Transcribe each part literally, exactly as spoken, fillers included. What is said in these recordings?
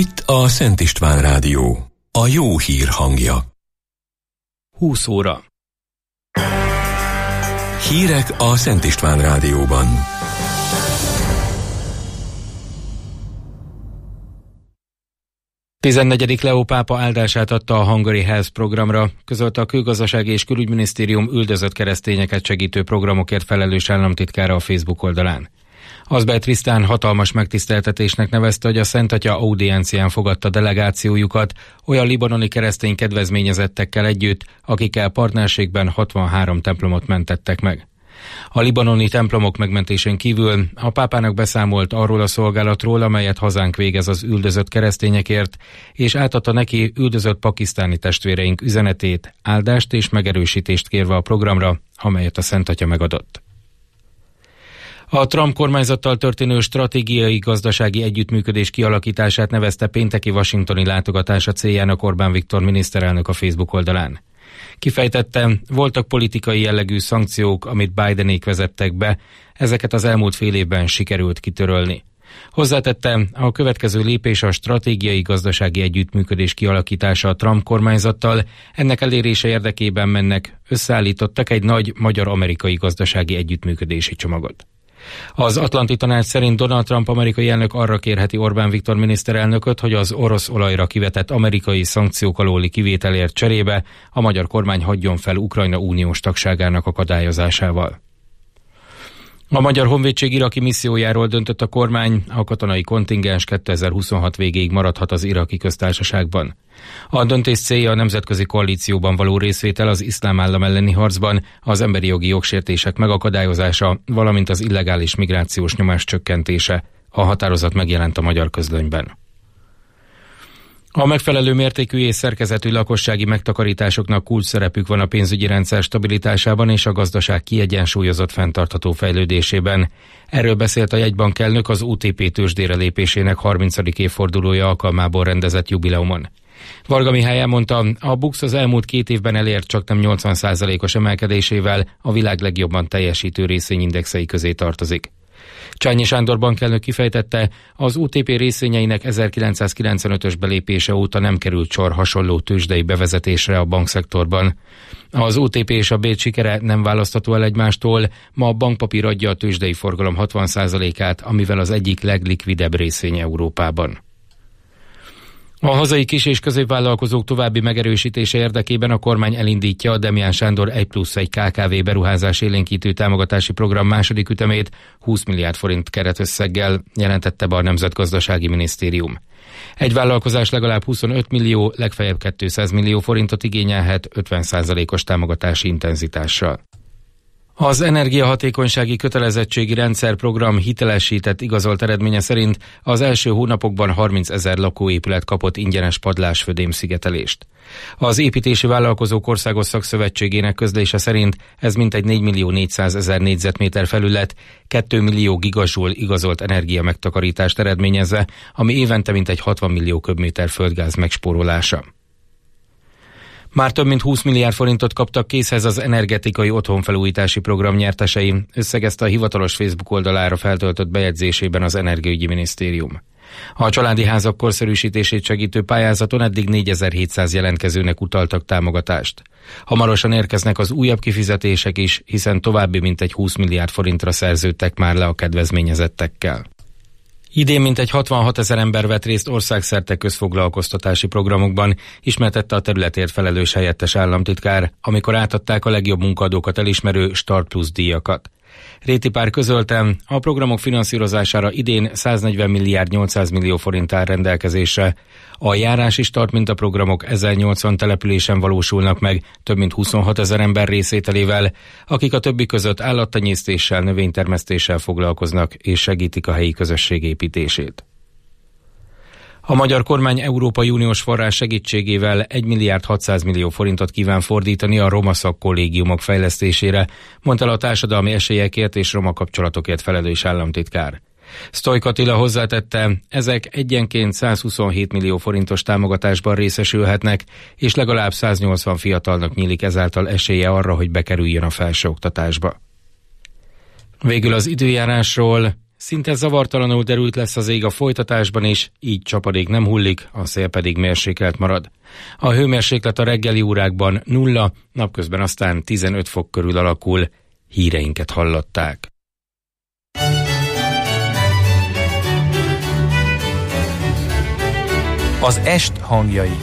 Itt a Szent István Rádió, a jó hír hangja. húsz óra. Hírek a Szent István Rádióban. tizennegyedik Leó pápa áldását adta a Hungary Health programra, közölte a Külgazdasági és Külügyminisztérium üldözött keresztényeket segítő programokért felelős államtitkára a Facebook oldalán. Azbej Trisztán hatalmas megtiszteltetésnek nevezte, hogy a Szent Atya audiencián fogadta delegációjukat olyan libanoni keresztény kedvezményezettekkel együtt, akikkel partnerségben hatvanhárom templomot mentettek meg. A libanoni templomok megmentésén kívül a pápának beszámolt arról a szolgálatról, amelyet hazánk végez az üldözött keresztényekért, és átadta neki üldözött pakisztáni testvéreink üzenetét, áldást és megerősítést kérve a programra, amelyet a Szent Atya megadott. A Trump kormányzattal történő stratégiai gazdasági együttműködés kialakítását nevezte pénteki washingtoni látogatása céljának Orbán Viktor miniszterelnök a Facebook oldalán. Kifejtette, voltak politikai jellegű szankciók, amit Bidenék vezettek be, ezeket az elmúlt fél évben sikerült kitörölni. Hozzátette, a következő lépés a stratégiai gazdasági együttműködés kialakítása a Trump kormányzattal, ennek elérése érdekében mennek, összeállítottak egy nagy magyar-amerikai gazdasági együttműködési csomagot. Az Atlanti Tanács szerint Donald Trump amerikai elnök arra kérheti Orbán Viktor miniszterelnököt, hogy az orosz olajra kivetett amerikai szankciók alóli kivételért cserébe a magyar kormány hagyjon fel Ukrajna uniós tagságának akadályozásával. A Magyar Honvédség iraki missziójáról döntött a kormány, a katonai kontingens kétezer-huszonhat végéig maradhat az iraki köztársaságban. A döntés célja a nemzetközi koalícióban való részvétel az iszlám állam elleni harcban, az emberi jogi jogsértések megakadályozása, valamint az illegális migrációs nyomás csökkentése. A határozat megjelent a magyar közlönyben. A megfelelő mértékű és szerkezetű lakossági megtakarításoknak kulcs szerepük van a pénzügyi rendszer stabilitásában és a gazdaság kiegyensúlyozott fenntartható fejlődésében. Erről beszélt a jegybank elnök az o té pé tőzsdére lépésének harmincadik évfordulója alkalmából rendezett jubileumon. Varga Mihály elmondta, a BUX az elmúlt két évben elért csaknem nyolcvan százalékos emelkedésével a világ legjobban teljesítő részvényindexei közé tartozik. Csányi Sándor bankelnök kifejtette, az o té pé részvényeinek ezerkilencszázkilencvenötös belépése óta nem került sor hasonló tőzsdei bevezetésre a bankszektorban. Az o té pé és a Bét sikere nem választható el egymástól, ma a bankpapír adja a tőzsdei forgalom hatvan százalékát, amivel az egyik leglikvidebb részvény Európában. A hazai kis- és középvállalkozók további megerősítése érdekében a kormány elindítja a Demján Sándor egy plusz egy ká ká vé beruházás élénkítő támogatási program második ütemét húsz milliárd forint keretösszeggel, jelentette be a Nemzetgazdasági Minisztérium. Egy vállalkozás legalább huszonöt millió, legfeljebb kétszáz millió forintot igényelhet ötven százalékos támogatási intenzitással. Az energiahatékonysági kötelezettségi rendszerprogram hitelesített igazolt eredménye szerint az első hónapokban harmincezer lakóépület kapott ingyenes padlásfödém-szigetelést. Az építési vállalkozók országos szakszövetségének közlése szerint ez mintegy négymillió négyszázezer négyzetméter felület, két millió gigazsúl igazolt energia megtakarítást eredményezve, ami évente mintegy hatvan millió köbméter földgáz megspórolása. Már több mint húsz milliárd forintot kaptak készhez az energetikai otthonfelújítási program nyertesei, összegezte a hivatalos Facebook oldalára feltöltött bejegyzésében az Energiaügyi Minisztérium. A családi házak korszerűsítését segítő pályázaton eddig négyezer-hétszáz jelentkezőnek utaltak támogatást. Hamarosan érkeznek az újabb kifizetések is, hiszen további mintegy húsz milliárd forintra szerződtek már le a kedvezményezettekkel. Idén mintegy hatvanhat ezer ember vett részt országszerte közfoglalkoztatási programokban, ismertette a területért felelős helyettes államtitkár, amikor átadták a legjobb munkaadókat elismerő Start Plus díjakat. Réti Pár közölte, a programok finanszírozására idén száznegyven milliárd nyolcszáz millió forint áll rendelkezésre. A járási start mintaprogramok ezernyolcvan településen valósulnak meg, több mint huszonhat ezer ember részvételével, akik a többi között állattenyésztéssel, növénytermesztéssel foglalkoznak és segítik a helyi közösség építését. A magyar kormány Európai Uniós forrás segítségével egy milliárd hatszáz millió forintot kíván fordítani a roma szakkollégiumok fejlesztésére, mondta el a társadalmi esélyekért és roma kapcsolatokért felelős államtitkár. Sztojk Attila hozzátette, ezek egyenként százhuszonhét millió forintos támogatásban részesülhetnek, és legalább száznyolcvan fiatalnak nyílik ezáltal esélye arra, hogy bekerüljön a felsőoktatásba. Végül az időjárásról. Szinte zavartalanul derült lesz az ég a folytatásban is, így csapadék nem hullik, a szél pedig mérsékelt marad. A hőmérséklet a reggeli órákban nulla, napközben aztán tizenöt fok körül alakul. Híreinket hallották. Az est hangjai.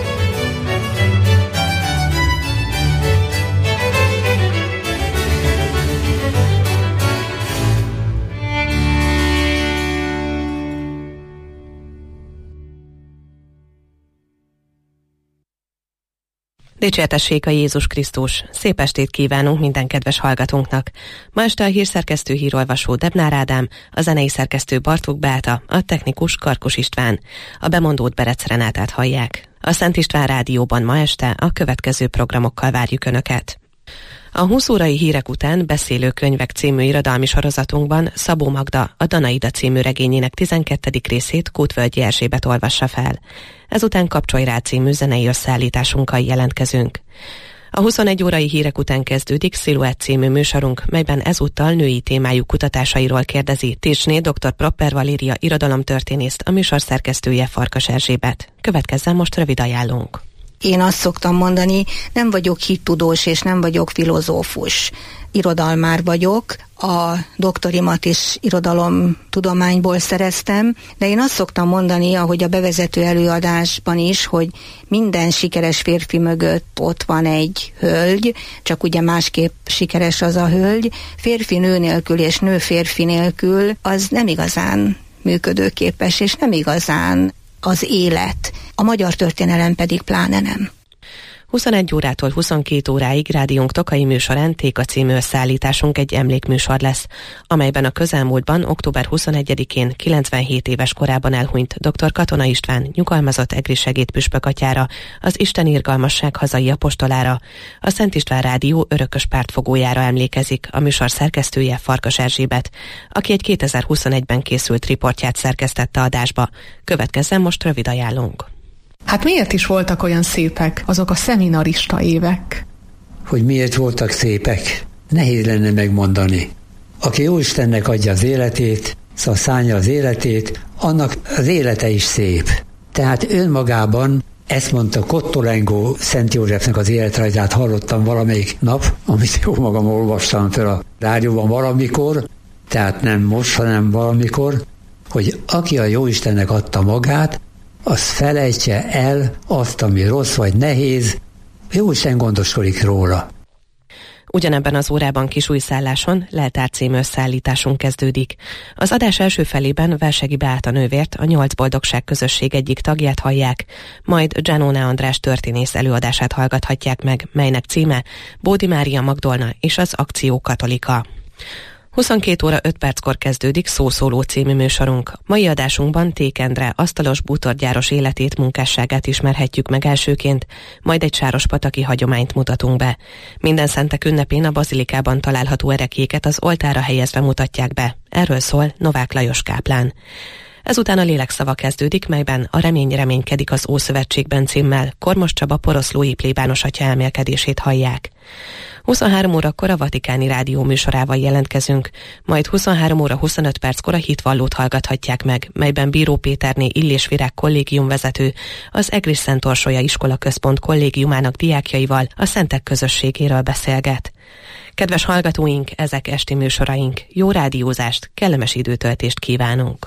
Dicsértessék a Jézus Krisztus! Szép estét kívánunk minden kedves hallgatónknak! Ma este a hírszerkesztő hírolvasó Debnár Ádám, a zenei szerkesztő Bartók Beáta, a technikus Karkus István. A bemondót Berec Renátát hallják. A Szent István Rádióban ma este a következő programokkal várjuk Önöket. A húsz órai hírek után Beszélő könyvek című irodalmi sorozatunkban Szabó Magda a Danaida című regényének tizenkettedik részét Kútvölgyi Erzsébet olvassa fel. Ezután Kapcsolj rá című zenei összeállításunkkal jelentkezünk. A huszonegy órai hírek után kezdődik Sziluett című műsorunk, melyben ezúttal női témájú kutatásairól kérdezi Tirsné dr. Propper Valéria irodalomtörténészt, a műsor szerkesztője Farkas Erzsébet. Következzen most rövid ajánlónk. Én azt szoktam mondani, nem vagyok hittudós és nem vagyok filozófus. Irodalmár vagyok, a doktorimat is irodalomtudományból szereztem, de én azt szoktam mondani, ahogy a bevezető előadásban is, hogy minden sikeres férfi mögött ott van egy hölgy, csak ugye másképp sikeres az a hölgy. Férfi nő nélkül és nő férfi nélkül az nem igazán működőképes, és nem igazán az élet. A magyar történelem pedig pláne nem. huszonegy órától huszonkét óráig rádiónk Tokai műsorán Téka című összeállításunk egy emlékműsor lesz, amelyben a közelmúltban, október huszonegyedikén kilencvenhét éves korában elhunyt dr. Katona István nyugalmazott egri segédpüspök atyára, az Isten irgalmasság hazai apostolára, a Szent István Rádió örökös pártfogójára emlékezik a műsor szerkesztője Farkas Erzsébet, aki egy kétezer-huszonegyben készült riportját szerkesztette adásba. Következzen most rövid ajánlónk. Hát miért is voltak olyan szépek azok a szeminarista évek? Hogy miért voltak szépek? Nehéz lenne megmondani. Aki Jóistennek adja az életét, szóval szánja az életét, annak az élete is szép. Tehát önmagában, ezt mondta Kottolengó Szent Józsefnek az életrajzát hallottam valamelyik nap, amit jó magam olvastam fel a rádióban valamikor, tehát nem most, hanem valamikor, hogy aki a Jóistennek adta magát, az felejtse el azt, ami rossz vagy nehéz, Jóisten gondoskodik róla. Ugyanebben az órában Kisújszálláson Leltár című összeállításunk kezdődik. Az adás első felében Versegi Beáta nővért, a Nyolc Boldogság közösség egyik tagját hallják, majd Gianone András történész előadását hallgathatják meg, melynek címe Bódi Mária Magdolna és az Akció Katolika. huszonkét óra öt perckor kezdődik Szószóló című műsorunk. Mai adásunkban Ték Endre asztalos bútorgyáros életét, munkásságát ismerhetjük meg elsőként, majd egy sárospataki hagyományt mutatunk be. Minden szentek ünnepén a bazilikában található erekéket az oltára helyezve mutatják be. Erről szól Novák Lajos káplán. Ezután a Lélekszava kezdődik, melyben a Remény reménykedik az Ószövetségben címmel Kormos Csaba poroszlói plébános atya elmélkedését hallják. huszonhárom órakor a Vatikáni Rádió műsorával jelentkezünk, majd huszonhárom óra huszonöt perckor a Hitvallót hallgathatják meg, melyben Bíró Péterné Illés Virág kollégiumvezető az Egris Szent Orsolya Iskola Központ kollégiumának diákjaival a szentek közösségéről beszélget. Kedves hallgatóink, ezek esti műsoraink. Jó rádiózást, kellemes időtöltést kívánunk!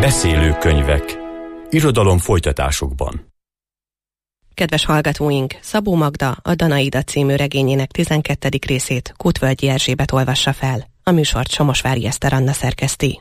Beszélő könyvek. Irodalom folytatásokban. Kedves hallgatóink, Szabó Magda a Danaida című regényének tizenkettedik részét Kutvölgyi Erzsébet olvassa fel. A műsort Somosvári Eszter Anna szerkeszti.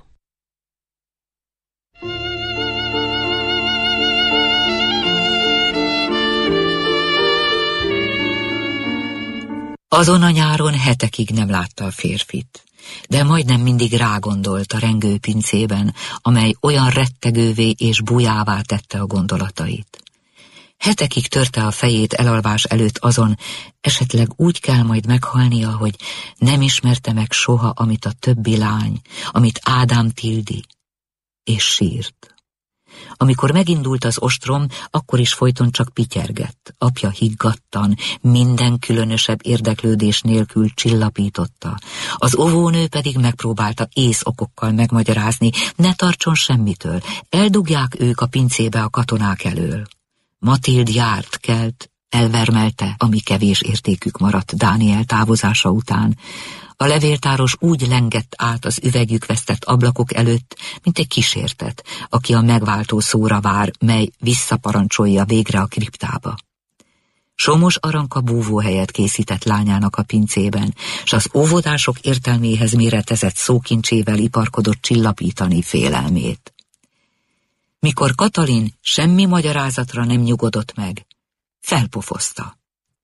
Azon a nyáron hetekig nem látta a férfit, de majdnem mindig rágondolt a rengő pincében, amely olyan rettegővé és bujává tette a gondolatait. Hetekig törte a fejét elalvás előtt azon, esetleg úgy kell majd meghalnia, hogy nem ismerte meg soha, amit a többi lány, amit Ádám Tildi, és sírt. Amikor megindult az ostrom, akkor is folyton csak pityergett. Apja higgadtan, minden különösebb érdeklődés nélkül csillapította. Az óvónő pedig megpróbálta észokokkal megmagyarázni, ne tartson semmitől, eldugják ők a pincébe a katonák elől. Matild járt, kelt, elvermelte, ami kevés értékük maradt Dániel távozása után. A levéltáros úgy lengett át az üvegjük vesztett ablakok előtt, mint egy kísértet, aki a megváltó szóra vár, mely visszaparancsolja végre a kriptába. Somos Aranka búvóhelyet készített lányának a pincében, s az óvodások értelméhez méretezett szókincsével iparkodott csillapítani félelmét. Mikor Katalin semmi magyarázatra nem nyugodott meg, felpofozta.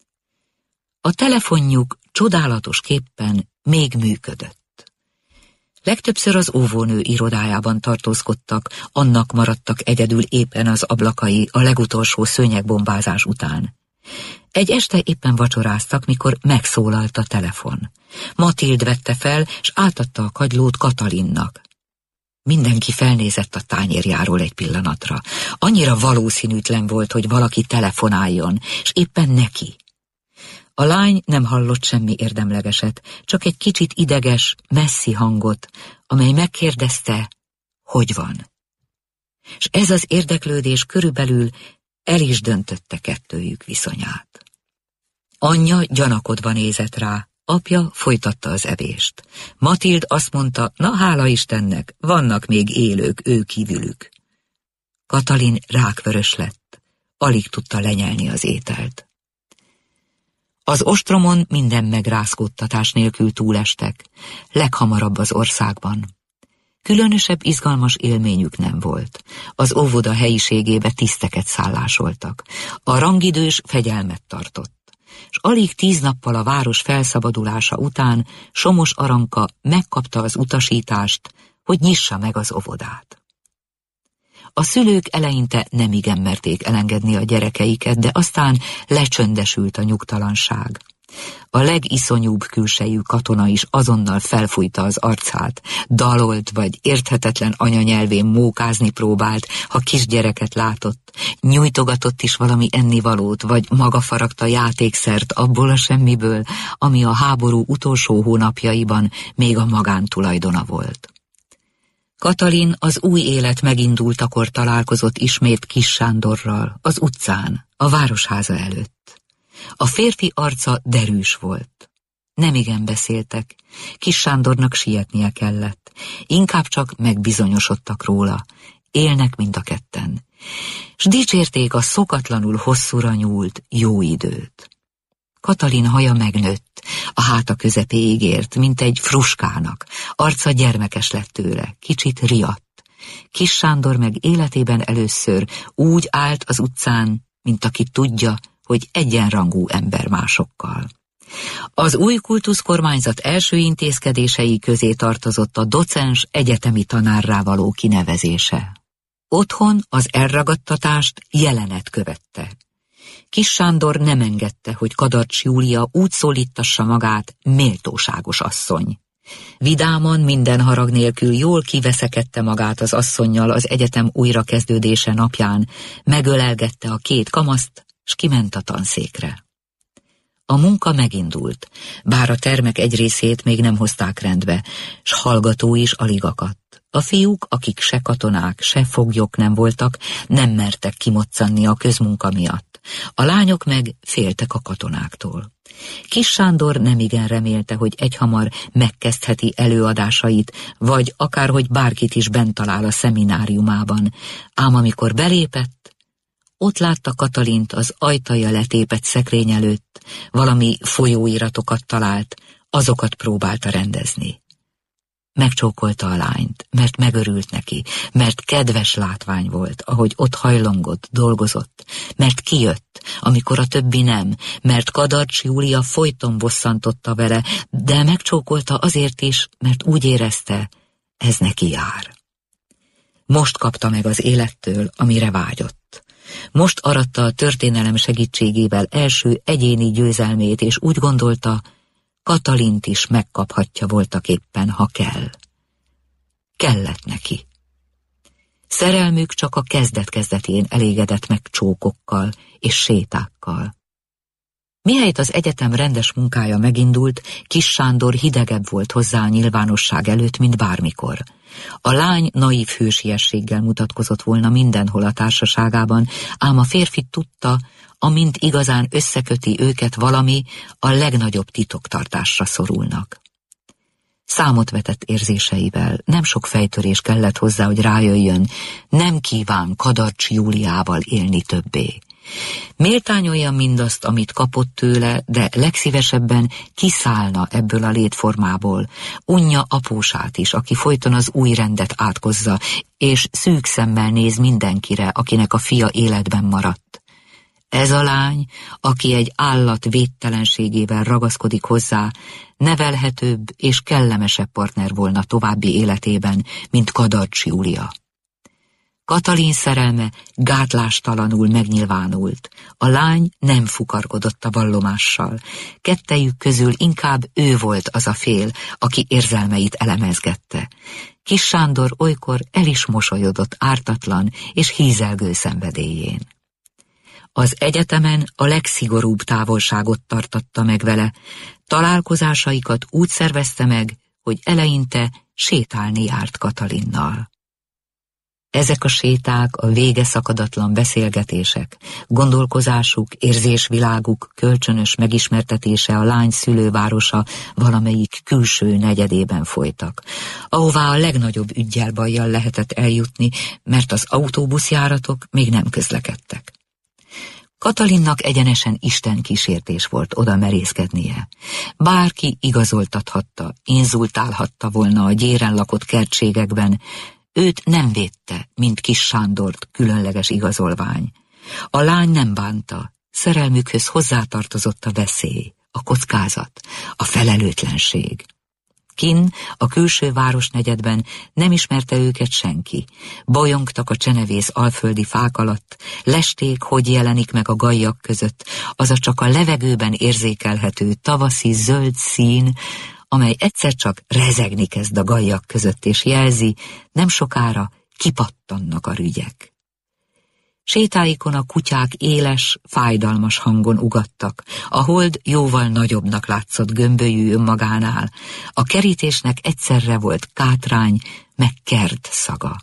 A telefonjuk csodálatosképpen még működött. Legtöbbször az óvónő irodájában tartózkodtak, annak maradtak egyedül éppen az ablakai a legutolsó szőnyegbombázás után. Egy este éppen vacsoráztak, mikor megszólalt a telefon. Matild vette fel, s átadta a kagylót Katalinnak. Mindenki felnézett a tányérjáról egy pillanatra. Annyira valószínűtlen volt, hogy valaki telefonáljon, s éppen neki. A lány nem hallott semmi érdemlegeset, csak egy kicsit ideges, messzi hangot, amely megkérdezte, hogy van. És ez az érdeklődés körülbelül el is döntötte kettőjük viszonyát. Anyja gyanakodva nézett rá, apja folytatta az evést. Matild azt mondta, na hála Istennek, vannak még élők ő kívülük. Katalin rákvörös lett, alig tudta lenyelni az ételt. Az ostromon minden megrázkódtatás nélkül túlestek, leghamarabb az országban. Különösebb izgalmas élményük nem volt. Az óvoda helyiségébe tiszteket szállásoltak. A rangidős fegyelmet tartott. S alig tíz nappal a város felszabadulása után Somos Aranka megkapta az utasítást, hogy nyissa meg az óvodát. A szülők eleinte nemigen merték elengedni a gyerekeiket, de aztán lecsöndesült a nyugtalanság. A legiszonyúbb külsejű katona is azonnal felfújta az arcát, dalolt vagy érthetetlen anyanyelvén mókázni próbált, ha kisgyereket látott, nyújtogatott is valami ennivalót, vagy maga faragta játékszert abból a semmiből, ami a háború utolsó hónapjaiban még a magántulajdona volt. Katalin az új élet megindultakor találkozott ismét Kis Sándorral, az utcán, a városháza előtt. A férfi arca derűs volt. Nemigen beszéltek, Kis Sándornak sietnie kellett, inkább csak megbizonyosodtak róla, élnek mind a ketten, s dicsérték a szokatlanul hosszúra nyúlt jó időt. Katalin haja megnőtt, a háta közepéig ért, mint egy fruskának, arca gyermekes lett tőle, kicsit riadt. Kis Sándor meg életében először úgy állt az utcán, mint aki tudja, hogy egyenrangú ember másokkal. Az új kultuszkormányzat első intézkedései közé tartozott a docens egyetemi tanárrá való kinevezése. Otthon az elragadtatást jelenet követte. Kis Sándor nem engedte, hogy Kadarcs Júlia úgy szólítassa magát, méltóságos asszony. Vidáman, minden harag nélkül jól kiveszekedte magát az asszonnyal az egyetem újrakezdődése napján, megölelgette a két kamaszt, s kiment a tanszékre. A munka megindult, bár a termek egy részét még nem hozták rendbe, s hallgató is alig akadt. A fiúk, akik se katonák, se foglyok nem voltak, nem mertek kimoccanni a közmunka miatt. A lányok meg féltek a katonáktól. Kis Sándor nemigen remélte, hogy egyhamar megkezdheti előadásait, vagy akárhogy bárkit is bent talál a szemináriumában. Ám amikor belépett, ott látta Katalint az ajtaja letépett szekrény előtt, valami folyóiratokat talált, azokat próbálta rendezni. Megcsókolta a lányt, mert megörült neki, mert kedves látvány volt, ahogy ott hajlongott, dolgozott, mert kijött, amikor a többi nem, mert Kadarcs Júlia folyton bosszantotta vele, de megcsókolta azért is, mert úgy érezte, ez neki jár. Most kapta meg az élettől, amire vágyott. Most aratta a történelem segítségével első egyéni győzelmét, és úgy gondolta, Katalint is megkaphatja voltaképpen, ha kell. Kellett neki. Szerelmük csak a kezdet-kezdetén elégedett meg csókokkal és sétákkal. Mihelyt az egyetem rendes munkája megindult, Kis Sándor hidegebb volt hozzá a nyilvánosság előtt, mint bármikor. A lány naív hősiességgel mutatkozott volna mindenhol a társaságában, ám a férfi tudta, amint igazán összeköti őket valami, a legnagyobb titoktartásra szorulnak. Számot vetett érzéseivel, nem sok fejtörés kellett hozzá, hogy rájöjjön, nem kíván Kadarcs Júliával élni többé. Méltányolja mindazt, amit kapott tőle, de legszívesebben kiszállna ebből a létformából. Unja apósát is, aki folyton az új rendet átkozza, és szűk szemmel néz mindenkire, akinek a fia életben maradt. Ez a lány, aki egy állat védtelenségével ragaszkodik hozzá, nevelhetőbb és kellemesebb partner volna további életében, mint Kadarcs Júlia. Katalin szerelme gátlástalanul megnyilvánult. A lány nem fukarkodott a vallomással. Kettejük közül inkább ő volt az a fél, aki érzelmeit elemezgette. Kis Sándor olykor el is mosolyodott ártatlan és hízelgő szenvedélyén. Az egyetemen a legszigorúbb távolságot tartatta meg vele, találkozásaikat úgy szervezte meg, hogy eleinte sétálni járt Katalinnal. Ezek a séták, a vége szakadatlan beszélgetések, gondolkozásuk, érzésviláguk kölcsönös megismertetése a lány szülővárosa valamelyik külső negyedében folytak, ahová a legnagyobb üggyel-bajjal lehetett eljutni, mert az autóbuszjáratok még nem közlekedtek. Katalinnak egyenesen Isten kísértés volt oda merészkednie. Bárki igazoltathatta, inzultálhatta volna a gyéren lakott kertségekben, őt nem védte, mint Kis Sándort különleges igazolvány. A lány nem bánta, szerelmükhöz hozzátartozott a veszély, a kockázat, a felelőtlenség. Kinn, a külső városnegyedben nem ismerte őket senki. Bolyongtak a csenevész alföldi fák alatt, lesték, hogy jelenik meg a gajjak között, az a csak a levegőben érzékelhető tavaszi zöld szín, amely egyszer csak rezegni kezd a gajjak között, és jelzi, nem sokára kipattannak a rügyek. Sétáikon a kutyák éles, fájdalmas hangon ugattak, a hold jóval nagyobbnak látszott gömbölyű önmagánál, a kerítésnek egyszerre volt kátrány, meg kert szaga.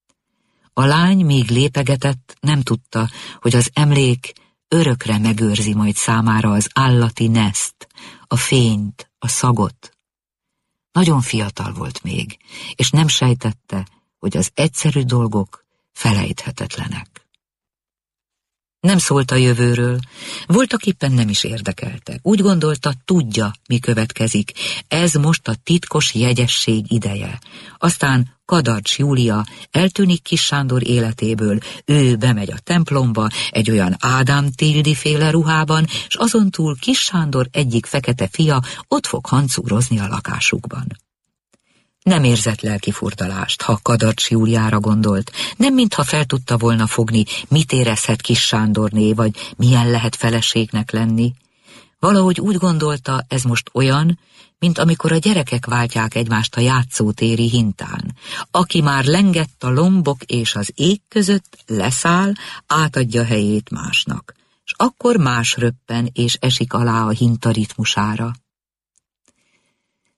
A lány még lépegetett, nem tudta, hogy az emlék örökre megőrzi majd számára az állati neszt, a fényt, a szagot. Nagyon fiatal volt még, és nem sejtette, hogy az egyszerű dolgok felejthetetlenek. Nem szólt a jövőről, voltaképpen nem is érdekelte. Úgy gondolta, tudja, mi következik. Ez most a titkos jegyesség ideje. Aztán Kadarcs Júlia eltűnik Kis Sándor életéből, ő bemegy a templomba, egy olyan Ádám Tildi féle ruhában, s azon túl Kis Sándor egyik fekete fia ott fog hancúrozni a lakásukban. Nem érzett lelkifurdalást, ha Kadarcs Júliára gondolt, nem mintha fel tudta volna fogni, mit érezhet Kis Sándorné, vagy milyen lehet feleségnek lenni. Valahogy úgy gondolta, ez most olyan, mint amikor a gyerekek váltják egymást a játszótéri hintán. Aki már lengett a lombok és az ég között, leszáll, átadja helyét másnak, és akkor más röppen és esik alá a hinta ritmusára.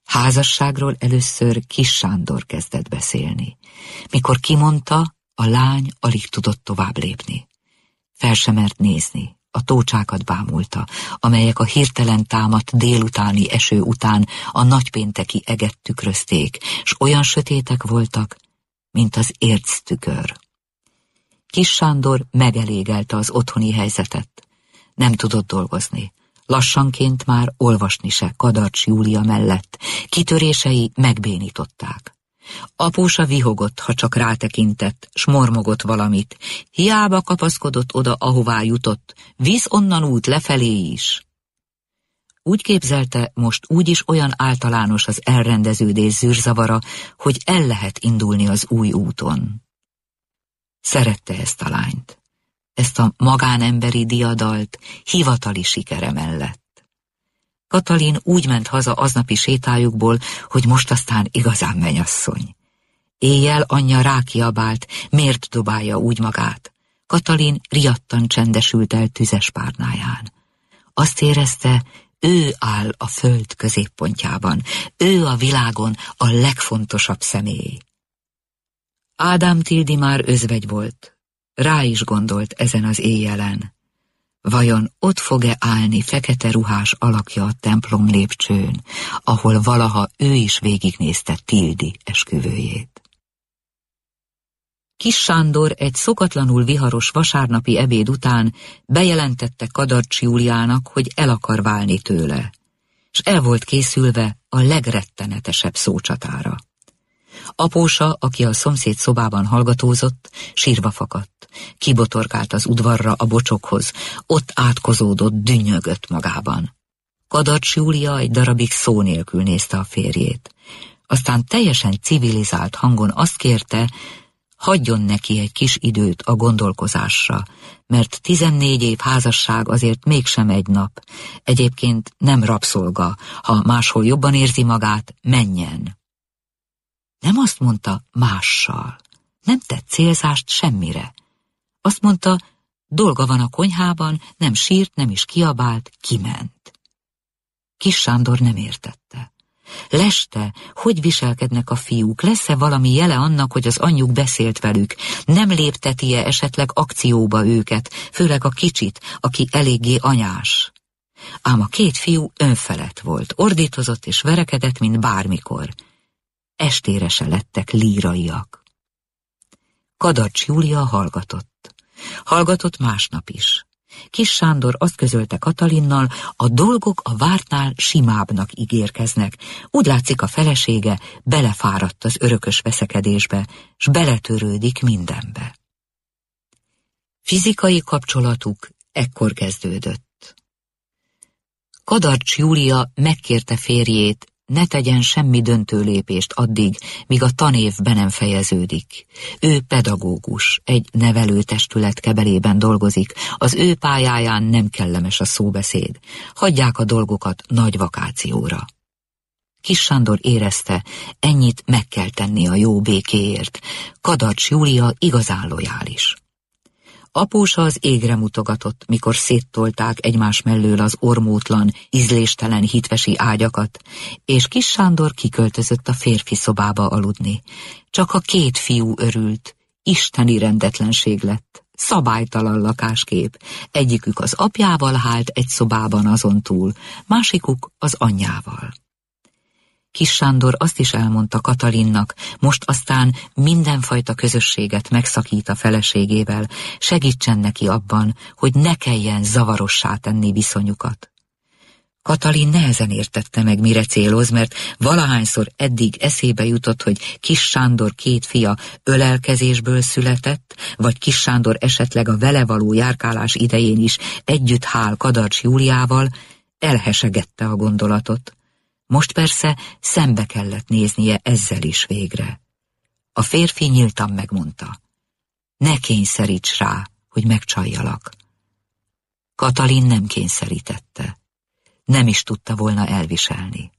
Házasságról először Kis Sándor kezdett beszélni. Mikor kimondta, a lány alig tudott tovább lépni. Fel sem mert nézni, a tócsákat bámulta, amelyek a hirtelen támadt délutáni eső után a nagypénteki eget tükrözték, s olyan sötétek voltak, mint az érctükör. Kis Sándor megelégelte az otthoni helyzetet. Nem tudott dolgozni. Lassanként már olvasni se Kadarcs Júlia mellett. Kitörései megbénították. Apósa vihogott, ha csak rátekintett, s mormogott valamit. Hiába kapaszkodott oda, ahová jutott, visz onnan út lefelé is. Úgy képzelte, most úgyis olyan általános az elrendeződés zűrzavara, hogy el lehet indulni az új úton. Szerette ezt a lányt, ezt a magánemberi diadalt hivatali sikere mellett. Katalin úgy ment haza aznapi sétájukból, hogy most aztán igazán mennyasszony. Éjjel anyja rákiabált, miért dobálja úgy magát. Katalin riadtan csendesült el tüzes párnáján. Azt érezte, ő áll a föld középpontjában, ő a világon a legfontosabb személy. Ádám Tildi már özvegy volt, rá is gondolt ezen az éjjelen. Vajon ott fog-e állni fekete ruhás alakja a templom lépcsőn, ahol valaha ő is végignézte Tildi esküvőjét? Kis Sándor egy szokatlanul viharos vasárnapi ebéd után bejelentette Kadarcs Júliának, hogy el akar válni tőle, s el volt készülve a legrettenetesebb szócsatára. Apósa, aki a szomszéd szobában hallgatózott, sírva fakadt, kibotorkált az udvarra a bocsokhoz, ott átkozódott, dünnyögött magában. Kadarcs Júlia egy darabig szó nélkül nézte a férjét. Aztán teljesen civilizált hangon azt kérte, hagyjon neki egy kis időt a gondolkozásra, mert tizennégy év házasság azért mégsem egy nap. Egyébként nem rabszolga, ha máshol jobban érzi magát, menjen. Nem azt mondta mással, nem tett célzást semmire. Azt mondta, dolga van a konyhában, nem sírt, nem is kiabált, kiment. Kis Sándor nem értette. Leste, hogy viselkednek a fiúk, lesz-e valami jele annak, hogy az anyjuk beszélt velük, nem lépteti-e esetleg akcióba őket, főleg a kicsit, aki eléggé anyás. Ám a két fiú önfelett volt, ordítozott és verekedett, mint bármikor. Estére se lettek líraiak. Kadarcs Júlia hallgatott. Hallgatott másnap is. Kis Sándor azt közölte Katalinnal, a dolgok a vártnál simábbnak ígérkeznek. Úgy látszik, a felesége belefáradt az örökös veszekedésbe, s beletörődik mindenbe. Fizikai kapcsolatuk ekkor kezdődött. Kadarcs Júlia megkérte férjét, ne tegyen semmi döntő lépést addig, míg a tanév be nem fejeződik. Ő pedagógus, egy nevelőtestület kebelében dolgozik, az ő pályáján nem kellemes a szóbeszéd. Hagyják a dolgokat nagy vakációra. Kis Sándor érezte, ennyit meg kell tenni a jó békéért. Kadarcs Júlia igazán lojális. Apósa az égre mutogatott, mikor széttolták egymás mellől az ormótlan, ízléstelen hitvesi ágyakat, és Kis Sándor kiköltözött a férfi szobába aludni. Csak a két fiú örült, isteni rendetlenség lett, szabálytalan lakáskép. Egyikük az apjával hált egy szobában azon túl, másikuk az anyjával. Kis Sándor azt is elmondta Katalinnak, most aztán mindenfajta közösséget megszakít a feleségével, segítsen neki abban, hogy ne kelljen zavarossá tenni viszonyukat. Katalin nehezen értette meg, mire céloz, mert valahányszor eddig eszébe jutott, hogy Kis Sándor két fia ölelkezésből született, vagy Kis Sándor esetleg a vele való járkálás idején is együtt hál Kadarcs Júliával, elhesegette a gondolatot. Most persze szembe kellett néznie ezzel is végre. A férfi nyíltan megmondta, ne kényszeríts rá, hogy megcsaljalak. Katalin nem kényszerítette, nem is tudta volna elviselni.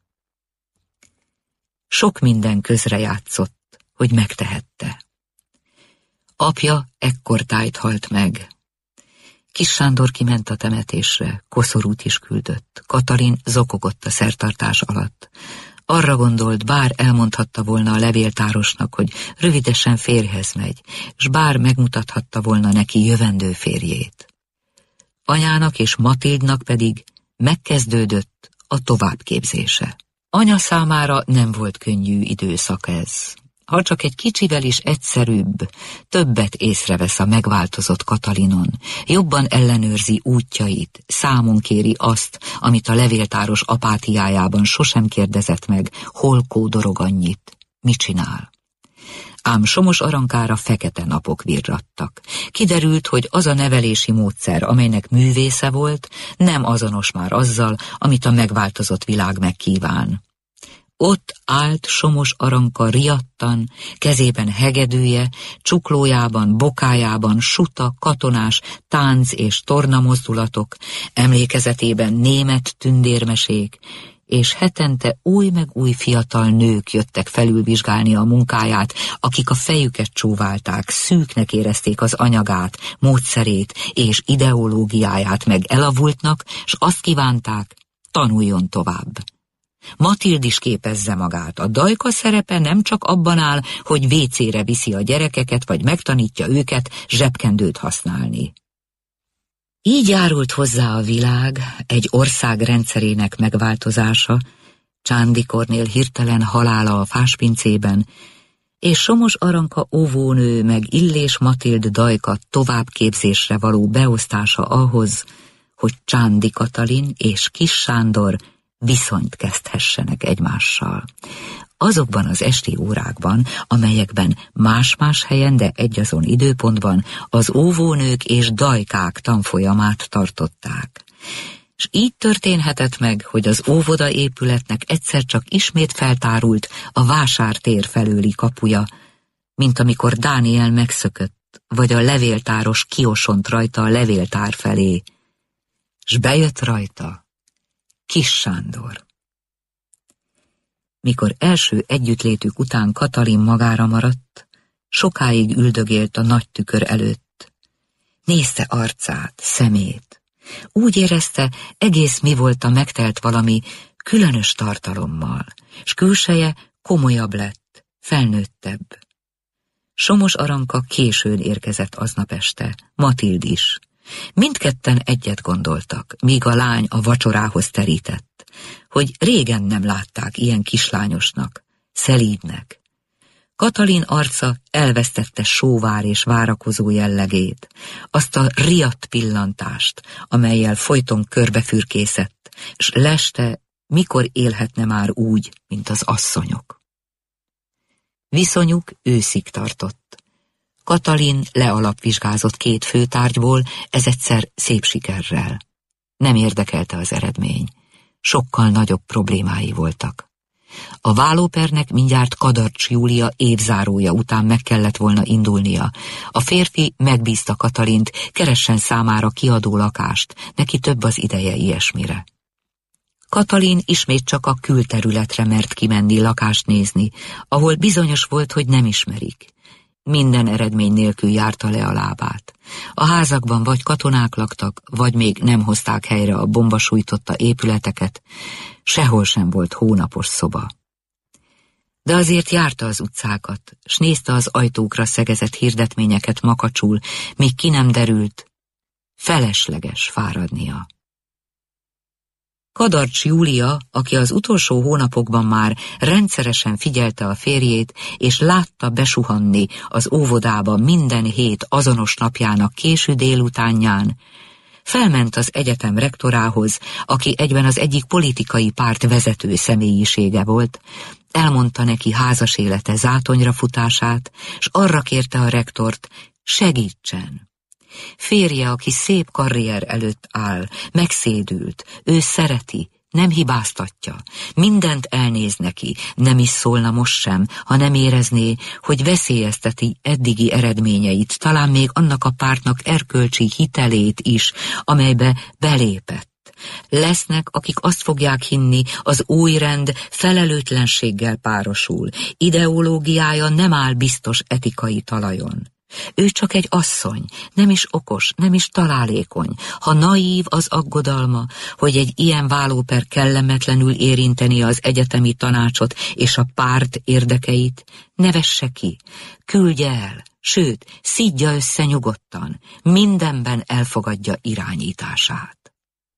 Sok minden közrejátszott, hogy megtehette. Apja ekkortájt halt meg. Kis Sándor kiment a temetésre, koszorút is küldött. Katalin zokogott a szertartás alatt. Arra gondolt, bár elmondhatta volna a levéltárosnak, hogy rövidesen férjhez megy, s bár megmutathatta volna neki jövendő férjét. Anyának és Matildnak pedig megkezdődött a továbbképzése. Anya számára nem volt könnyű időszak ez. Ha csak egy kicsivel is egyszerűbb, többet észrevesz a megváltozott Katalinon, jobban ellenőrzi útjait, számon kéri azt, amit a levéltáros apátiájában sosem kérdezett meg, hol kódorog annyit, mit csinál. Ám Somos Arankára fekete napok virrattak. Kiderült, hogy az a nevelési módszer, amelynek művésze volt, nem azonos már azzal, amit a megváltozott világ megkíván. Ott állt Somos Aranka riadtan, kezében hegedűje, csuklójában, bokájában suta, katonás, tánc és torna mozdulatok, emlékezetében német tündérmesék, és hetente új meg új fiatal nők jöttek felülvizsgálni a munkáját, akik a fejüket csóválták, szűknek érezték az anyagát, módszerét és ideológiáját, meg elavultnak, s azt kívánták, tanuljon tovább. Matild is képezze magát. A dajka szerepe nem csak abban áll, hogy vécére viszi a gyerekeket, vagy megtanítja őket zsebkendőt használni. Így járult hozzá a világ, egy ország rendszerének megváltozása, Csándi Kornél hirtelen halála a fáspincében, és Somos Aranka óvónő meg Illés Matild dajka továbbképzésre való beosztása ahhoz, hogy Csándi Katalin és Kis Sándor viszonyt kezdhessenek egymással. Azokban az esti órákban, amelyekben más-más helyen, de egyazon időpontban az óvónők és dajkák tanfolyamát tartották. És így történhetett meg, hogy az óvoda épületnek egyszer csak ismét feltárult a vásártér felőli kapuja, mint amikor Dániel megszökött, vagy a levéltáros kiosont rajta a levéltár felé, s bejött rajta Kis Sándor. Mikor első együttlétük után Katalin magára maradt, sokáig üldögélt a nagy tükör előtt. Nézte arcát, szemét. Úgy érezte, egész mi volt a megtelt valami különös tartalommal, s külseje komolyabb lett, felnőttebb. Somos Aranka későn érkezett aznap este, Matild is. Mindketten egyet gondoltak, míg a lány a vacsorához terített, hogy régen nem látták ilyen kislányosnak, szelídnek. Katalin arca elvesztette sóvár és várakozó jellegét, azt a riadt pillantást, amellyel folyton körbefürkészett, s leste, mikor élhetne már úgy, mint az asszonyok. Viszonyuk őszig tartott. Katalin lealapvizsgázott két főtárgyból, ez egyszer szép sikerrel. Nem érdekelte az eredmény. Sokkal nagyobb problémái voltak. A vállópernek mindjárt Kadarcs Júlia évzárója után meg kellett volna indulnia. A férfi megbízta Katalint, keressen számára kiadó lakást, neki több az ideje ilyesmire. Katalin ismét csak a külterületre mert kimenni lakást nézni, ahol bizonyos volt, hogy nem ismerik. Minden eredmény nélkül járta le a lábát. A házakban vagy katonák laktak, vagy még nem hozták helyre a bomba sújtotta épületeket, sehol sem volt hónapos szoba. De azért járta az utcákat, s nézte az ajtókra szegezett hirdetményeket makacsul, míg ki nem derült, felesleges fáradnia. Kadarcs Júlia, aki az utolsó hónapokban már rendszeresen figyelte a férjét, és látta besuhanni az óvodába minden hét azonos napjának késő délutánján, felment az egyetem rektorához, aki egyben az egyik politikai párt vezető személyisége volt, elmondta neki házas élete zátonyra futását, s arra kérte a rektort, segítsen. Férje, aki szép karrier előtt áll, megszédült, ő szereti, nem hibáztatja, mindent elnéz neki, nem is szólna most sem, ha nem érezné, hogy veszélyezteti eddigi eredményeit, talán még annak a pártnak erkölcsi hitelét is, amelybe belépett. Lesznek, akik azt fogják hinni, az új rend felelőtlenséggel párosul, ideológiája nem áll biztos etikai talajon. Ő csak egy asszony, nem is okos, nem is találékony. Ha naív az aggodalma, hogy egy ilyen vállóper kellemetlenül érinteni az egyetemi tanácsot és a párt érdekeit, ne vesse ki, küldje el, sőt, szidja össze nyugodtan, mindenben elfogadja irányítását.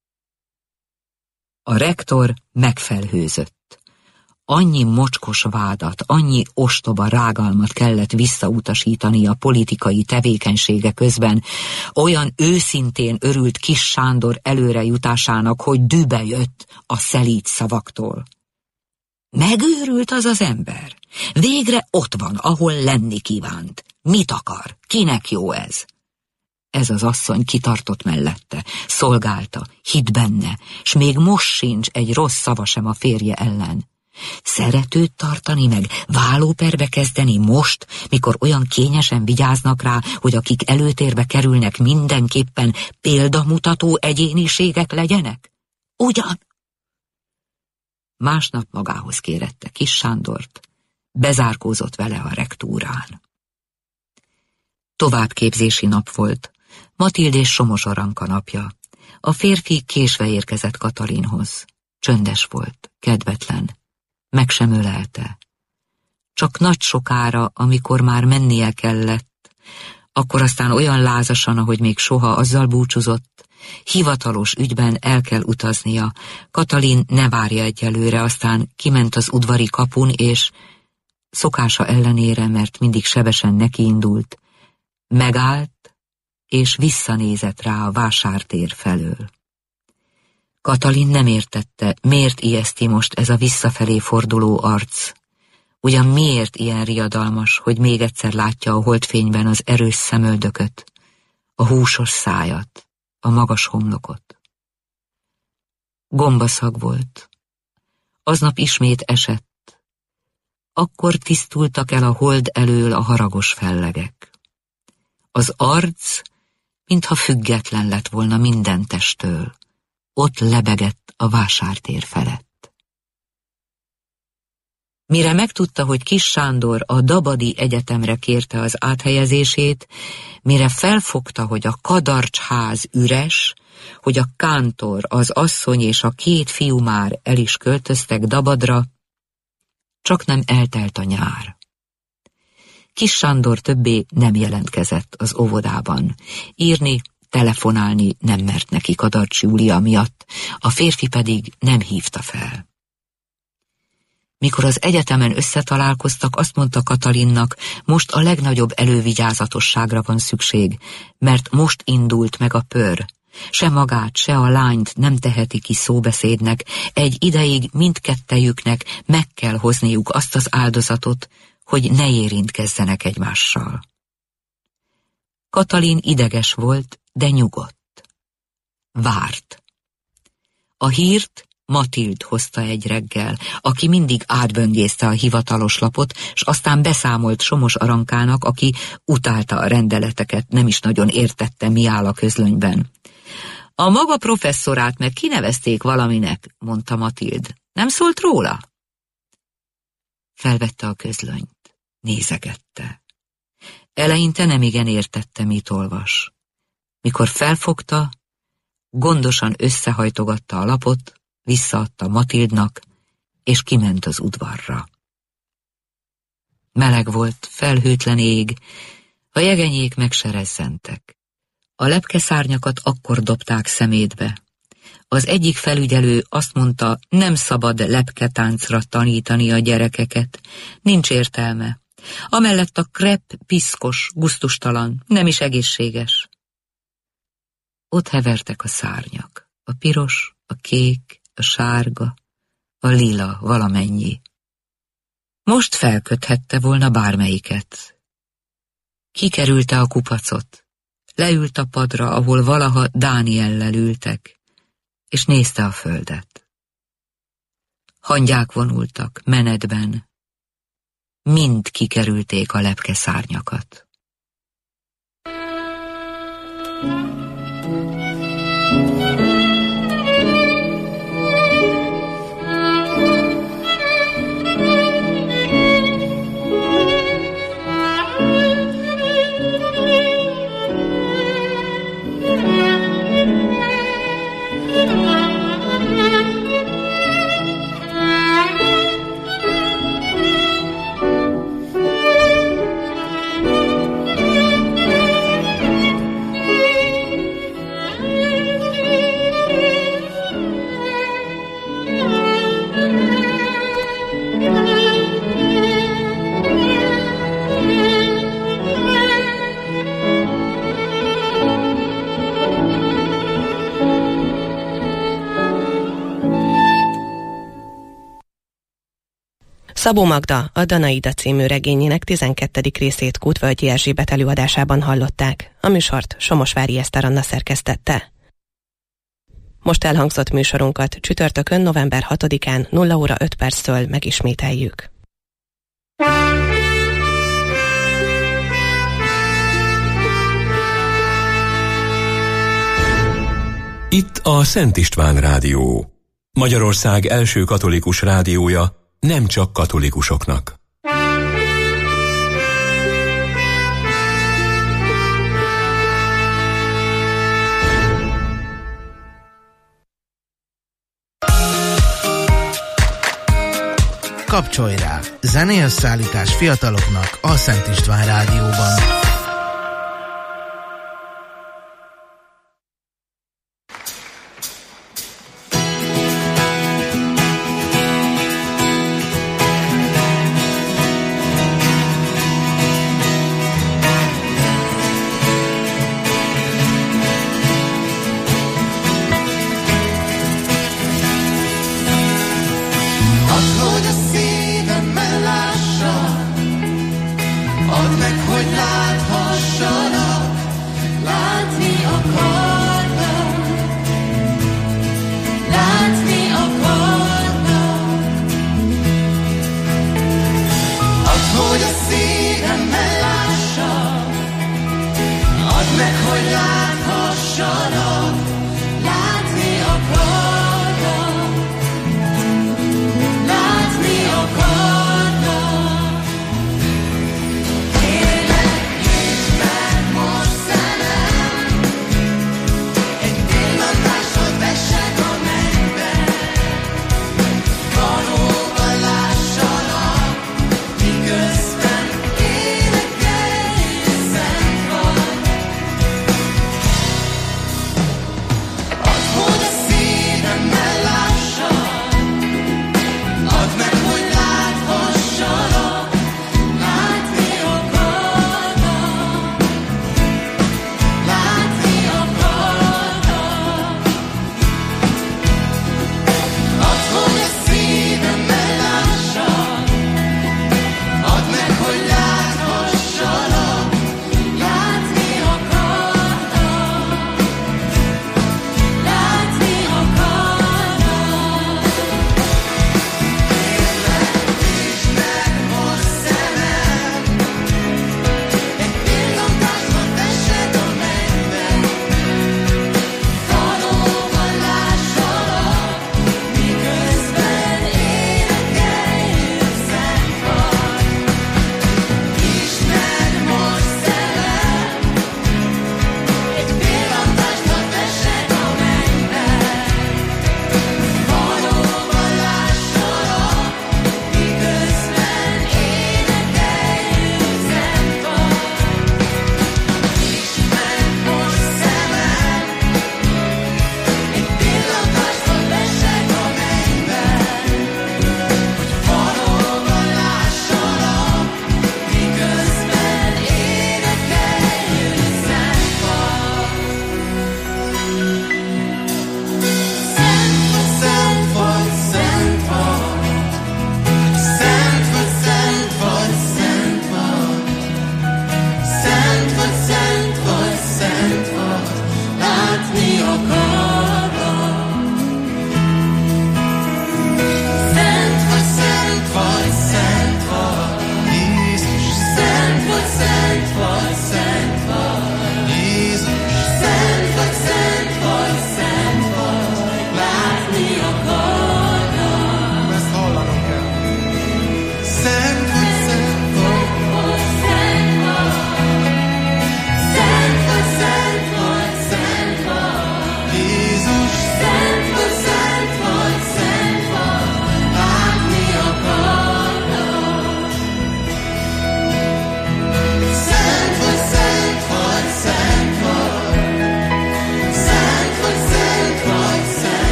A rektor megfelhőzött. Annyi mocskos vádat, annyi ostoba rágalmat kellett visszautasítani a politikai tevékenysége közben, olyan őszintén örült Kiss Sándor előrejutásának, hogy dühbe jött a szelíd szavaktól. Megőrült az az ember. Végre ott van, ahol lenni kívánt. Mit akar? Kinek jó ez? Ez az asszony kitartott mellette, szolgálta, hitt benne, s még most sincs egy rossz szava sem a férje ellen. Szeretőt tartani meg, vállóperbe kezdeni most, mikor olyan kényesen vigyáznak rá, hogy akik előtérbe kerülnek mindenképpen példamutató egyéniségek legyenek? Ugyan? Másnap magához kérette Kiss Sándort, bezárkózott vele a rektúrán. Továbbképzési nap volt, Matild és Somos Aranka napja. A férfi késve érkezett Katalinhoz. Csöndes volt, kedvetlen. Meg sem ölelte. Csak nagy sokára, amikor már mennie kellett, akkor aztán olyan lázasan, ahogy még soha, azzal búcsúzott, hivatalos ügyben el kell utaznia. Katalin ne várja egyelőre, aztán kiment az udvari kapun, és szokása ellenére, mert mindig sebesen nekiindult, megállt, és visszanézett rá a vásártér felől. Katalin nem értette, miért ijeszti most ez a visszafelé forduló arc. Ugyan miért ilyen riadalmas, hogy még egyszer látja a holdfényben az erős szemöldököt, a húsos szájat, a magas homlokot. Gombaszag volt. Aznap ismét esett. Akkor tisztultak el a hold elől a haragos fellegek. Az arc, mintha független lett volna minden testtől. Ott lebegett a vásártér felett. Mire megtudta, hogy Kiss Sándor a Dabadi Egyetemre kérte az áthelyezését, mire felfogta, hogy a Kadarcs-ház üres, hogy a kántor, az asszony és a két fiú már el is költöztek Dabadra, csak nem eltelt a nyár. Kiss Sándor többé nem jelentkezett az óvodában. Írni, telefonálni nem mert neki Kadarcs Júlia miatt, a férfi pedig nem hívta fel. Mikor az egyetemen összetalálkoztak, azt mondta Katalinnak, most a legnagyobb elővigyázatosságra van szükség, mert most indult meg a pör. Se magát, se a lányt nem teheti ki szóbeszédnek, egy ideig mindkettejüknek meg kell hozniuk azt az áldozatot, hogy ne érintkezzenek egymással. Katalin ideges volt, de nyugodt. Várt. A hírt Matild hozta egy reggel, aki mindig átböngészte a hivatalos lapot, s aztán beszámolt Somos Arankának, aki utálta a rendeleteket, nem is nagyon értette, mi áll a közlönyben. A maga professzorát meg kinevezték valaminek, mondta Matild. Nem szólt róla? Felvette a közlönyt, nézegette. Eleinte nemigen értette, mit olvas. Mikor felfogta, gondosan összehajtogatta a lapot, visszaadta Matildnak, és kiment az udvarra. Meleg volt, felhőtlen ég, a jegenyék megserezzentek. A lepkeszárnyakat akkor dobták szemétbe. Az egyik felügyelő azt mondta, nem szabad lepketáncra tanítani a gyerekeket, nincs értelme. Amellett a krepp piszkos, gusztustalan, nem is egészséges. Ott hevertek a szárnyak, a piros, a kék, a sárga, a lila valamennyi. Most felköthette volna bármelyiket. Kikerülte a kupacot, leült a padra, ahol valaha Dániellel ültek, és nézte a földet. Hangyák vonultak, menetben, mind kikerülték a lepkeszárnyakat. Szabó Magda, a Danaida című regényének tizenkettedik részét Kútvölgyi Erzsébet előadásában hallották. A műsort Somosvári Eszter Anna szerkesztette. Most elhangzott műsorunkat csütörtökön, november hatodikán nulla óra öt perctől megismételjük. Itt a Szent István Rádió. Magyarország első katolikus rádiója, nem csak katolikusoknak. Kapcsolj rá! Zenéösszállítás fiataloknak a Szent István Rádióban. Add meg, hogy láss,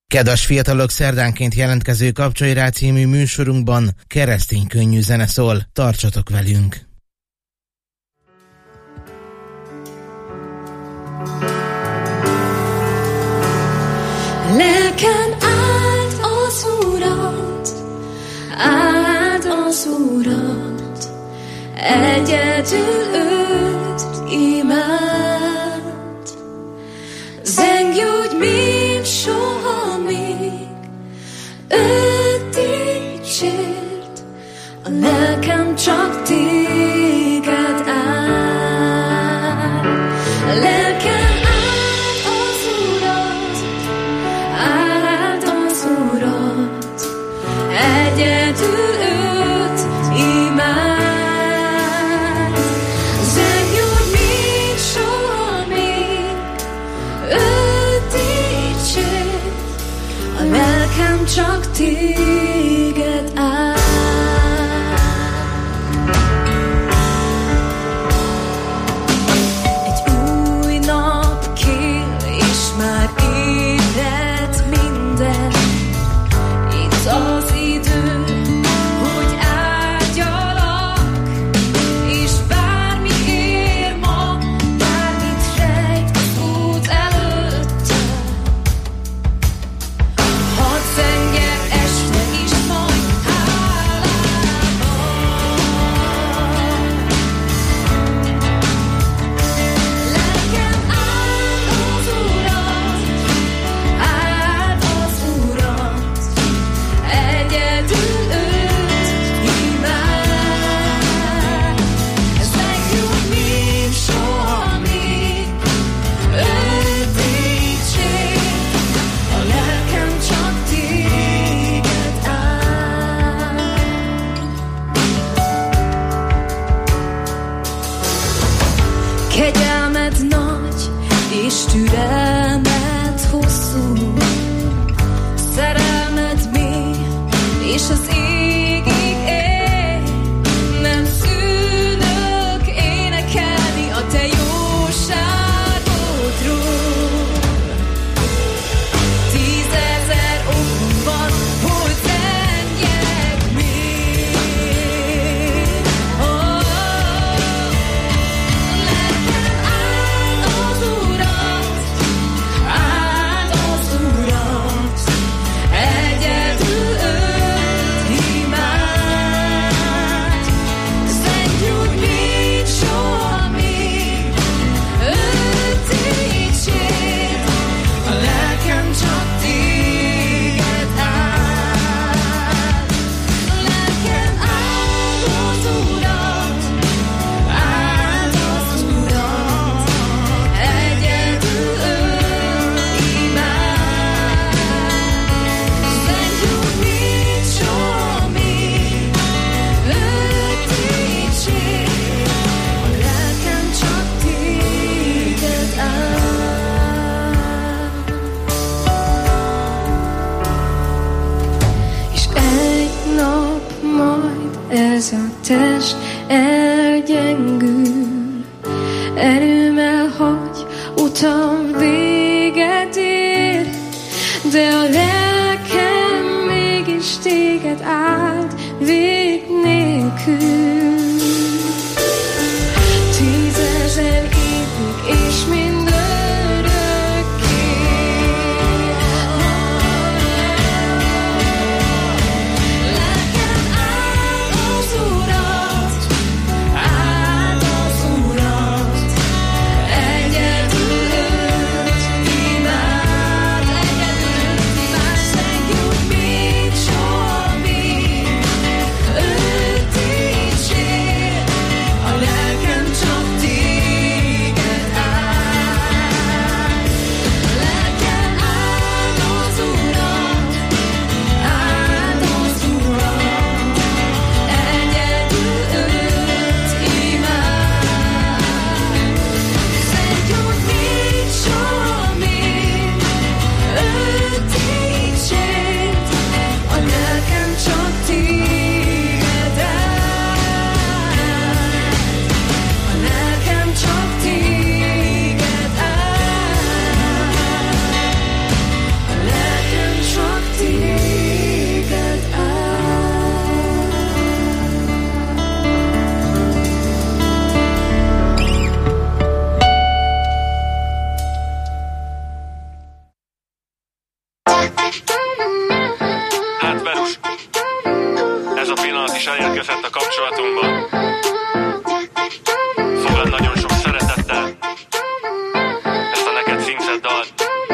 Kedves fiatalok, szerdánként jelentkező Kapcsolj rá című műsorunkban keresztény könnyű zene szól. Tartsatok velünk! Lelkem áld az Urat, áld az Urat, egyedül őt imád. Zengj úgy, mint soha még, őt dicsért, a lelkem csak téged áld. Lelkem áld az Urat, áld az Urat, egyedül őt imád. Zengj úgy, mint soha még, őt dicsért, a lelkem csak téged áld. Egy új nap kél, és már ébred minden. Itt az idő, hogy áldjalak, és bármi ér ma, bármit rejt az út előttem. Hadd zengjek este is majd hálával. Lelkem áld az Urat, áld az Urat, egyedül őt imád. Zengj úgy, mint soha még, őt dicsért, a lelkem csak téged áld. Kegyelmed nagy, és türelmed hosszú, szerelmed mély, és az égig ér. Nem szűnök énekelni a te jóságodról. Tízezer okom van, hogy zenjek még. Oh, lelkem áld az Urat, áld az Urat, egyedül őt imád. Zengj úgy, mint soha még, őt dicsért, a lelkem csak téged áld. Lelkem áld az Urat, áld az Urat, egyedül őt imád. Zengj úgy, mint soha még, őt dicsért, a lelkem csak téged áld. És egy nap majd ez a test elgyengül, erőm elhagy, utam véget ér, de a lelkem mégis téged áld vég nélkül. Tízezer évig és mindörökké. Lelkem áld az Urat, áld az Urat, egyedül őt imád, egyedül őt imád. Zengj úgy, mint soha még, őt dicsért. is elérkezett a kapcsolatunkban. Fogad nagyon sok szeretettel ezt a neked címzett dalt.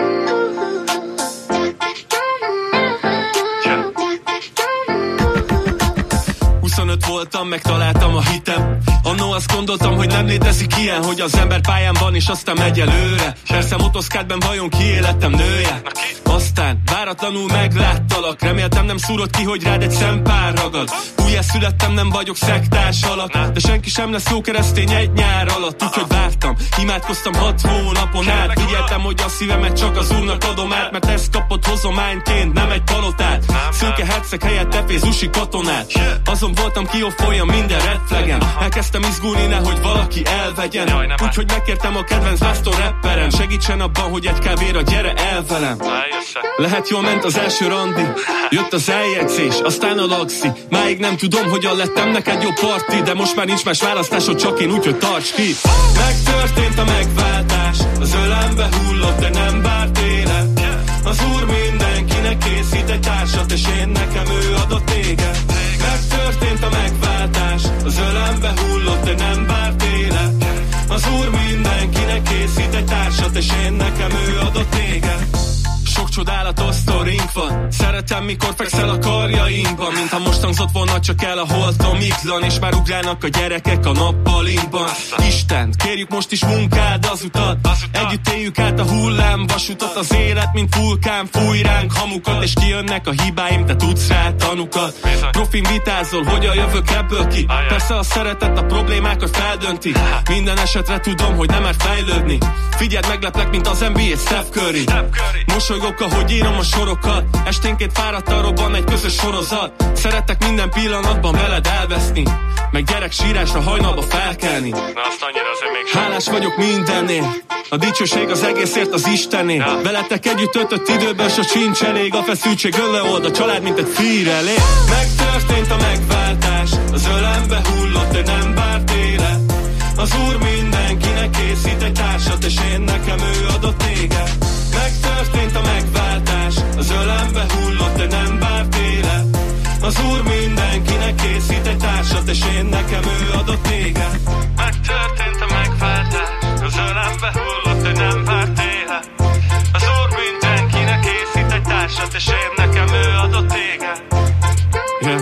huszonöt voltam, megtaláltam a hitem. Annó azt gondoltam, hogy nem létezik ilyen, hogy az ember pályán van és aztán megy előre. Persze motoszkádban vajon kié lettem nője. Aztán váratlanul megláttalak, reméltem nem szúrod ki, hogy rád egy szempár ragad. Újjászülettem, nem vagyok szektárs alak, de senki sem lesz jó keresztény egy nyár alatt. Úgyhogy vártam, imádkoztam hat hónapon át. Figyeltem, hogy a szívemet csak az Úrnak adom át, mert ezt kapott hozományként, nem egy palotát. Szőke herceg helyett efézusi katonát. Azon voltam, kioffoljam minden red flagem. Elkezdtem izgulni, nehogy valaki elvegyen. Úgyhogy megkértem a kedvenc vásztó rapperem, segítsen abban, hogy egy kávéra gyere el velem. Lehet jól ment az első randi, jött az eljegyzés, aztán a laxi. Máig nem tudom, hogyan lettem neked jó parti, de most már nincs más választásod, csak én, úgyhogy tarts ki. Megtörtént a megváltás, az ölembe hullott, de nem várt élet. Az Úr mindenkinek készít egy társat, és én nekem ő adott téged. Megtörtént a megváltás, az ölembe hullott, de nem várt élet. Az Úr mindenkinek készít egy társat, és én nekem ő adott téged. Sok csodálatos sztorink van, szeretem, mikor fekszel a karjainkban. Mintha most hangzott volna csak el a holtomiklan, és már ugrálnak a gyerekek a nappalinkban. Isten, kérjük most is munkád az utat, együtt éljük át a hullám vasutat. Az élet, mint vulkán, fúj ránk hamukat, és kijönnek a hibáim, te tudsz rá tanukat. Profin vitázol, hogyan jövök ebből ki. Persze a szeretet a problémákat feldönti. Minden esetre tudom, hogy nem már fejlődni. Figyeld, megleplek, mint az en bé á Steph Curry. Mosolygok, ahogy írom a sorokat, esténként fáradtan robban egy közös sorozat. Szeretek minden pillanatban veled elveszni, meg gyerek sírásra hajnalba felkelni. Na azt annyira azért még hálás vagyok mindennél, a dicsőség az egészért az Istené. Ja. Veletek együtt töltött időben s a sincs elég, a feszültség öleold, a család mint egy fírelé. Megtörtént a megváltás, az ölembe hullott, de nem várt élet. Az Úr mindenkinek készít egy társat, és én nekem ő adott téged. Megtörtént a megváltás, az ölembe hullott, de nem várt élet. Az Úr mindenkinek készít egy társat, és én nekem ő adott téged. Megtörtént a megváltás, az ölembe hullott, de nem várt élet. Az Úr mindenkinek készít egy társat, és én nekem ő adott téged. Yeah.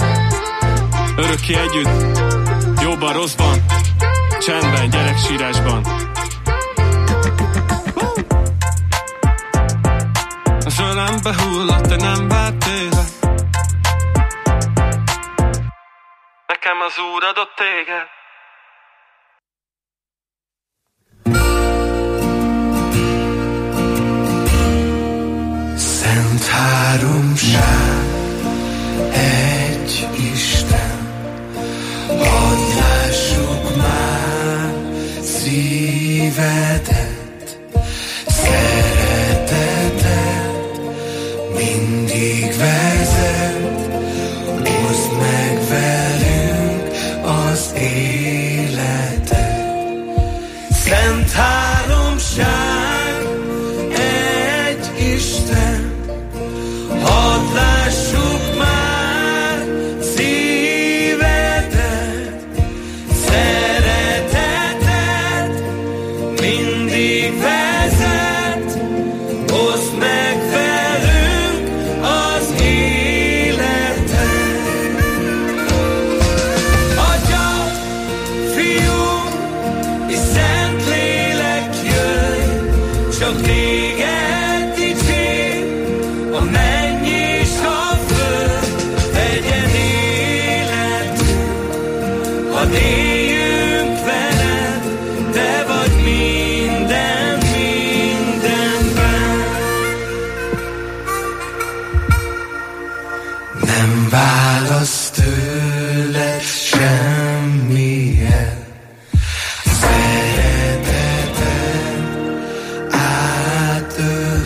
Örökké együtt, jóban, rosszban, csendben, gyereksírásban. Az ölembe hullott, de nem várt élet. Nekem az Úr adott téged. Szent háromság, egy Isten, hadd lássuk már szívedet, szereteted mindig vezet, oszd meg velünk az életet. Szent háromság, egy Isten, hadd lássuk már szívedet, szereteted mindig vezet, oszd meg velünk az életet. Atya, Fiú és Szentlélek, jöjj, csak téged dicsér, a menny és a föld, legyen életünk, hadd éljünk veled, te vagy minden, mindenben. Nem válasz tőled semmilyen, szereteted átöl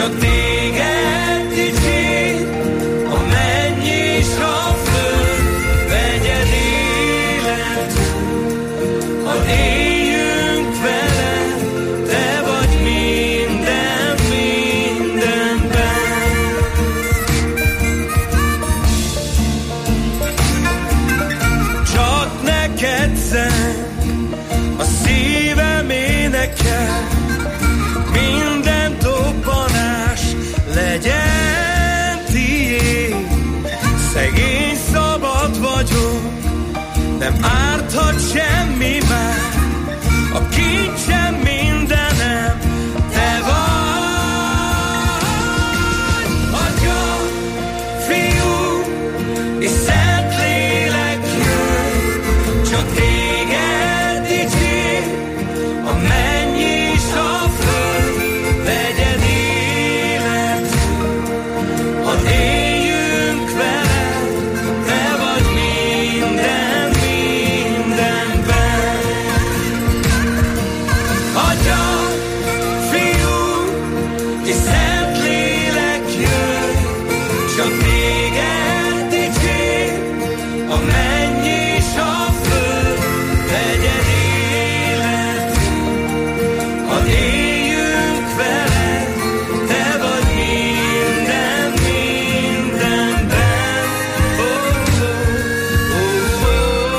csak téged dicsérj, a menny és a föld, vegyed életünk, hadd éljünk veled, te vagy minden, mindenben. Csak neked szent a szívem énekel, minden dobbanás legyen tiéd. Szegény szabad vagyok, nem árthat semmi már, a kincsem mindenem te vagy. Atya, Fiú és Szentlélek jöjj, csak téged dicsérj, a menny és a föld, vegyed életünk, hadd éljünk veled, te vagy minden, mindenben. Atya, Fiú és Szentlélek jöjj, csak téged dicsérj, a menny és a föld, vegyed életünk, hadd éljünk veled, te vagy minden, mindenben. Oh, oh, oh,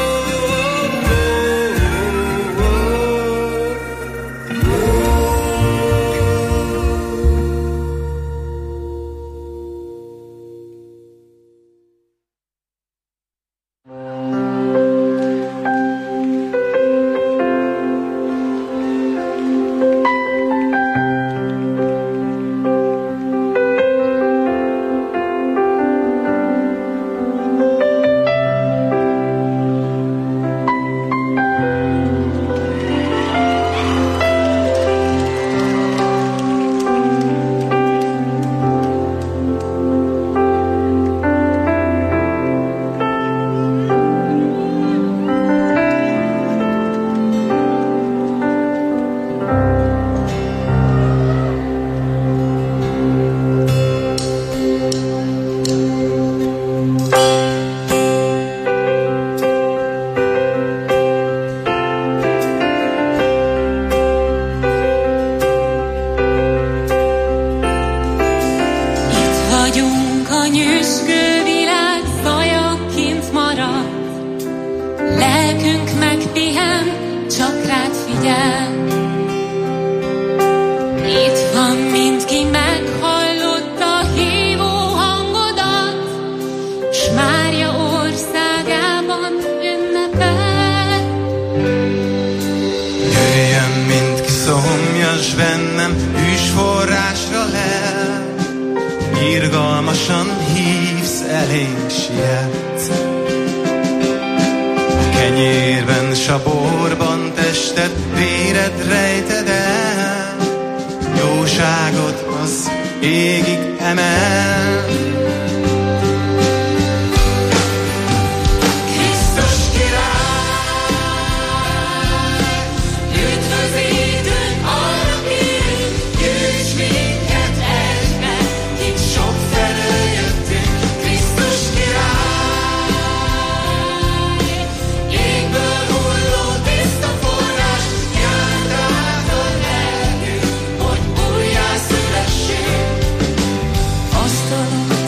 oh, oh, Asztalon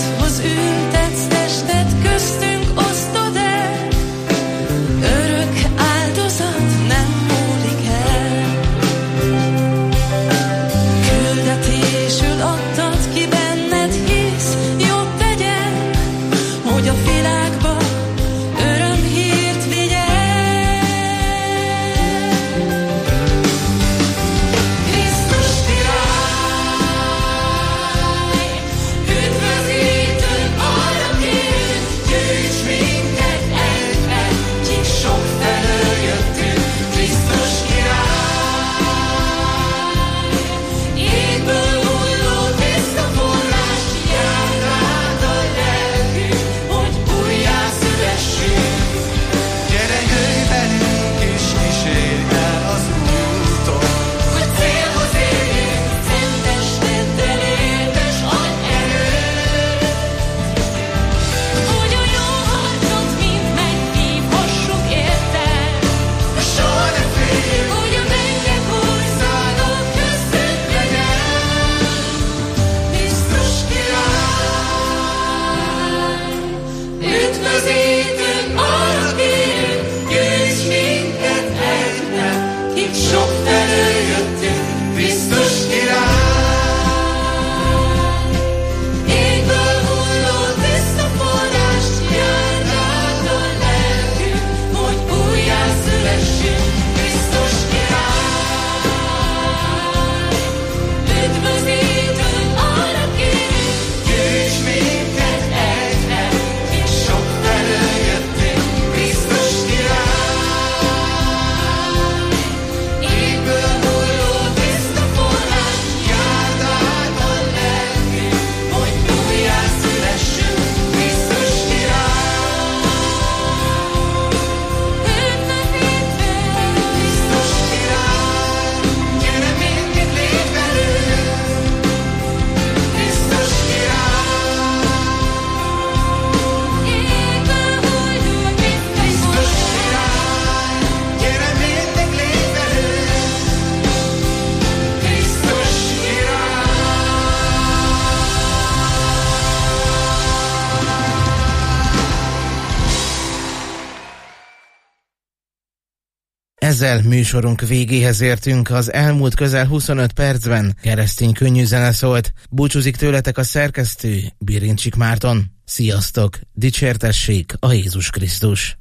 Ezzel műsorunk végéhez értünk, az elmúlt közel huszonöt percben keresztény könnyű zene szólt. Búcsúzik tőletek a szerkesztő, Birincsik Márton. Sziasztok, dicsértessék a Jézus Krisztus!